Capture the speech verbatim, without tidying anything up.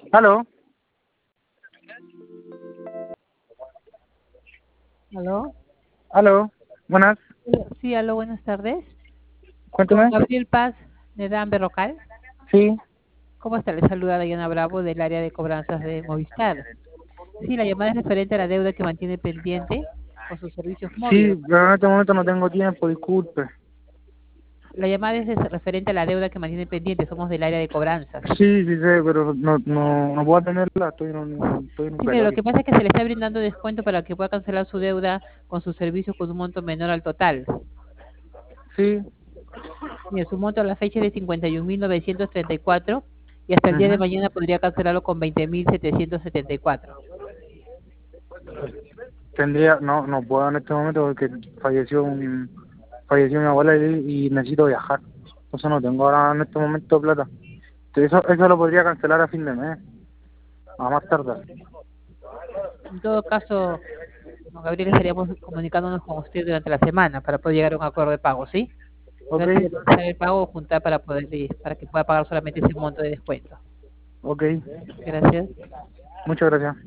¿Aló? ¿Aló? ¿Aló? Buenas, Sí, aló, buenas tardes. Con cuénteme. Gabriel Paz de Dan Berrocal. Sí, ¿Cómo está? Le saluda Diana Bravo del área de cobranzas de Movistar. Sí, la llamada es referente a la deuda que mantiene pendiente con sus servicios móviles. sí, pero en este momento no tengo tiempo, disculpe. La llamada es es referente a la deuda que mantiene pendiente. Somos del área de cobranzas. Sí, sí sé, pero no, no, no puedo atenderla, estoy en un, estoy en un Sí, mire, lo velorio. que pasa es que se le está brindando descuento para que pueda cancelar su deuda con sus servicios con un monto menor al total. Sí, Mire, su monto a la fecha es de cincuenta y un mil novecientos treinta y cuatro y hasta el día de ujú. mañana podría cancelarlo con veinte mil setecientos setenta y cuatro. Tendría, no, no puedo en este momento porque falleció un, falleció mi abuela y, y necesito viajar. Entonces no tengo ahora en este momento plata. Eso, eso lo podría cancelar a fin de mes, a más tardar. En todo caso, don Gabriel, estaríamos comunicándonos con usted durante la semana para poder llegar a un acuerdo de pago, ¿sí? Ok, Antes de procesar el pago, juntar para poder para que pueda pagar solamente ese monto de descuento. ok, Gracias. muchas gracias.